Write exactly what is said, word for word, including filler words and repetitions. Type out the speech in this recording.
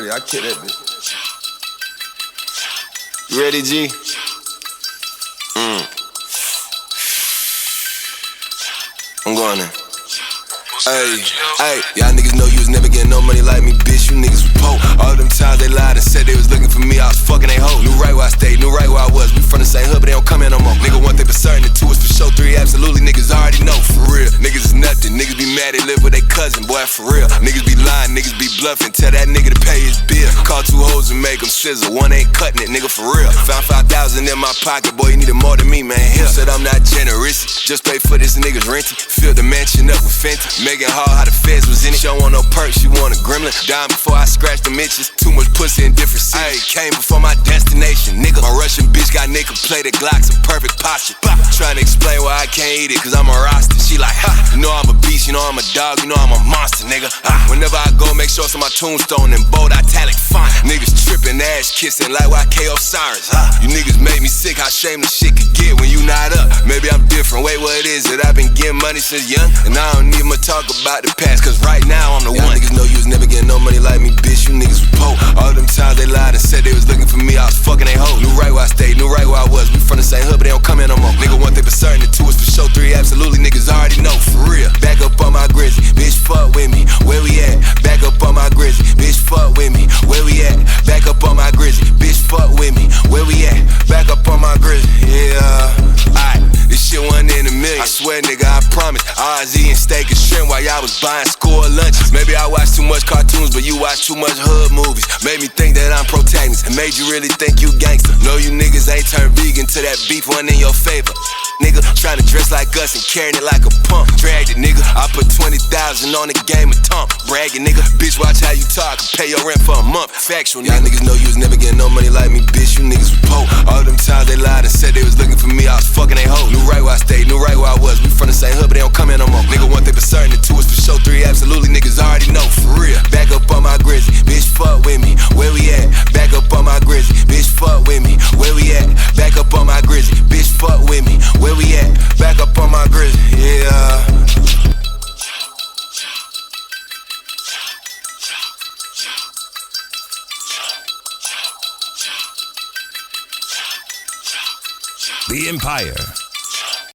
thirty, I kill that bitch. You ready, G? Mm. I'm going in. Hey, hey, y'all niggas know you was never getting no money like me, bitch. You niggas was poor. All them times they lied and said they was looking for me, I was fucking they hoes. Knew right where I stayed, knew right where I was. We from the same hood, but they don't come here no more. Nigga, one thing for certain, the two is for sure. Three, absolutely, niggas already know, for real. Niggas is nothing, niggas be mad they live with their cousin, boy, for real. Niggas be lying, niggas be bluffing. Tell that nigga to pay his bill. Call two hoes and make them sizzle. One ain't cutting it, nigga, for real. Found five thousand in my pocket, boy, you needed more than me, man. Here said I'm not generous, just pay for this nigga's renting. Fill the mansion up with Fenty, making hard how the feds was in it. She don't want no perks, she want a gremlin. Dying before I scratch the inches. Too much pussy in different cities. Ayy, came before my destination, nigga. My Russian bitch got nickel plated Glocks in perfect posture. Trying to explain why I can't eat it, cause I'm a roster. She like, ha, you know I'm a beast, you know I'm a dog, you know I'm a monster, nigga. Ah, whenever I go, make sure it's on my tombstone in bold italic font. Niggas tripping, ass kissing like Y K Osiris. Ah, you niggas make me sick, how shameless shit could get when you not up. Maybe I'm different, wait, what is it? I've been getting money since young, and I don't need much talk about the past, cause right now I'm the Y'all one. Niggas know you was never getting no money like me, bitch. You niggas was poor. All them times they lied and said they was looking for me, I was fucking they hoes. Knew right where I stayed, knew right where I was. We from the same hood, but they don't come here no more. Nigga, one thing for certain, the two is for sure. Three, absolutely, niggas already know, for real. Back up on my grizzly, bitch, fuck with me. Where we at? Back up on my grizzly, bitch, fuck with me. Where we at? Back up on my grizzly, bitch, fuck with me. Where we at? Back up on my grizzly, yeah. Alright, this shit wasn't in a million. I swear, nigga, I promise. I was eating steak and shrimp while y'all was buying school lunches. Maybe I watch too much cartoons, but you watch too much hood movies. Made me think that I'm protagonist, and made you really think you gangster. No, you niggas ain't turned vegan till that beef went in your favor. Nigga, tryna dress like us and carrying it like a pump. Dragged it, nigga. I put twenty thousand on the game of Tomp. Bragging, nigga. Bitch, watch how you talk. Pay your rent for a month. Factual, nigga. Y'all niggas know you was never getting no money like me, bitch. You niggas was poor. All them times they lied and said they was looking for me, I was fucking they hoes. Knew right where I stayed, knew right where I was. We from the same hood, but they don't come here no more. Nigga, one thing for certain, the two is for sure. Three, absolutely, niggas already know, for real. Back up on my grizzly, bitch, fuck with me. Where we at? Back up on my grizzly, bitch, fuck with me. Where we at? Back up on my grizzly, bitch, fuck with me. Where we at? Back up on my grizzly, yeah. The Empire.